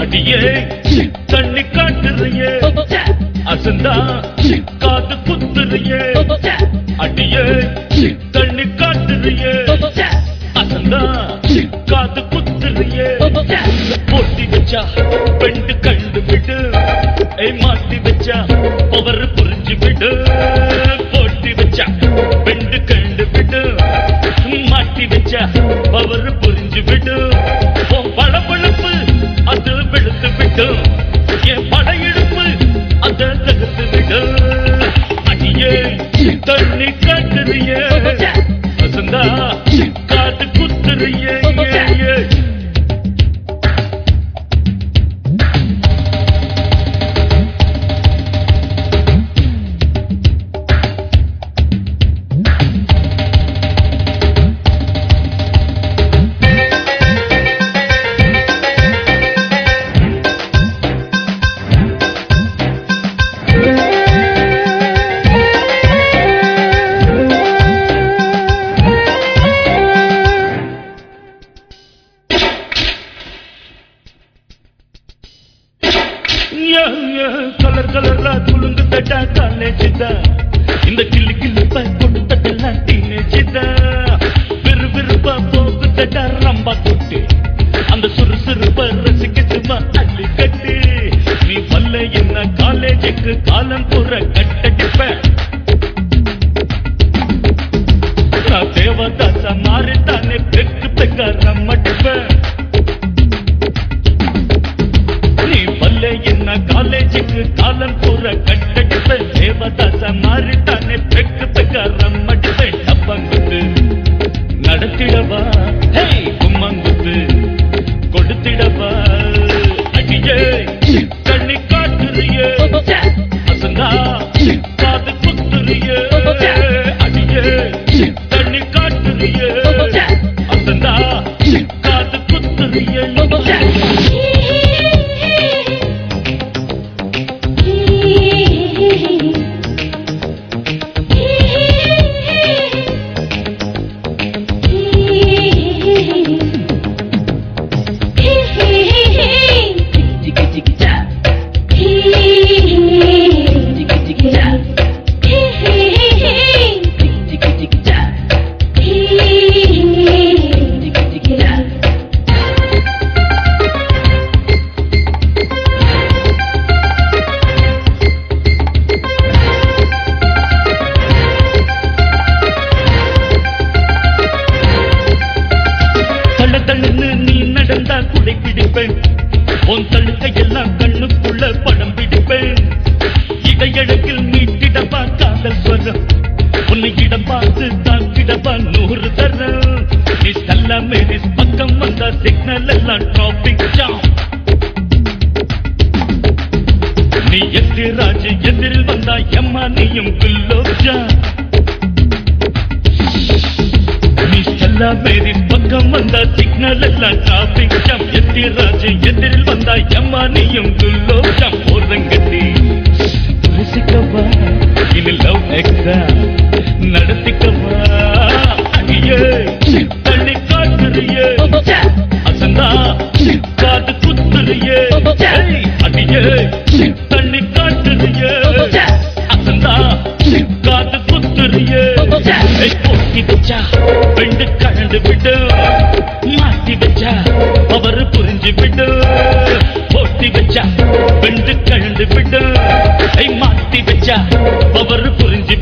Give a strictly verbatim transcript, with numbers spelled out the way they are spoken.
அடியே தண்ணி காட்டுறியே அசந்தா காது குத்துறியே அடியே தண்ணி காட்டுறியே அசந்தா காது குத்துறியே போட்டி வச்சா பெண்டு கண்டு விடு மாட்டி வச்சா அவர் புரிஞ்சு விடு போட்டி வச்சா பெண்டு கண்டு விடு மாட்டி வச்சா அவர் புரிஞ்சு விடு படப்பழப்பு அது வெளுத்து விடு என் படையெடுப்பு அதை தகுத்து விடு அடியே தண்ணி காட்டுறியே அசந்தா காது குத்துறியே கலர் கலரா குழுந்து தட்டா காலேஜிதா இந்த கிள்ளி கிள்ளிப்ப கொடுத்ததெல்லாம் டீனேஜிதா விறு விறுப்பா போக்கு தட்டா ரம்பா தொட்டு அந்த சுறுசுறுப்ப ரசிக்கட்டுமா அள்ளி கட்டு நீ வல்ல என்ன காலேஜுக்கு காலம் புற கட்டடிப்ப நான் தேவதாச மாறித்தானே பெக்கு பெக்க ரம்மடிப்ப என்ன காலேஜுக்கு காலம் பூரா கட்டடிப்ப தேவதாச மாறித்தானே பெக்கு பெக்க ரம்மடிப்ப டப்பங்குத்து நடத்திடவா கும்மங்குத்து கொடுத்திடவா அடியே தண்ணி காட்டுறியே அசந்தா காது குத்துறியே அடியே தண்ணி காட்டுறியே அசந்தா காது குத்துறியே நீ நடந்தா குடை பிடிப்பேன் உன் தழுக்கையெல்லாம் கண்ணுக்குள்ள படம் பிடிப்பேன் இடையழகில் மீட்டிடப்பா காதல் ஸ்வரம் உன்னை இடம் பார்த்து தாக்கிடப்பா நூறு தரம் நீ சல்ல மேரிஸ் பக்கம் வந்தா சிக்னல் எல்லாம் டிராபிக் ஜாம் நீ எட்டு ராஜு எதிரில் வந்தா எம்மா நீயும் குல்லோஜா மேரி பக்கம் வந்தா சிக்னல் எல்லாம் டிராபிக் ஜாம் எத்தி ராஜு எதிரில் வந்தா எம்மா நீயும் குல்லோஜாம் ஓரங்கட்டி ரசிக்கவா இனி லவ் எக்ஸாம் நடத்திக்கவா அடியே தண்ணி காட்டுறியே அசந்தா காது குத்துறியே அடியே தண்ணி காட்டுறியே அசந்தா காது குத்துறியே போட்டி வச்சா பெண்டு கலந்து விடு மாட்டி வச்சா அவர் புரிஞ்சு விடு போட்டி வச்சா பெண்டு கலந்து விடு மாட்டி வச்சா அவர் புரிஞ்சு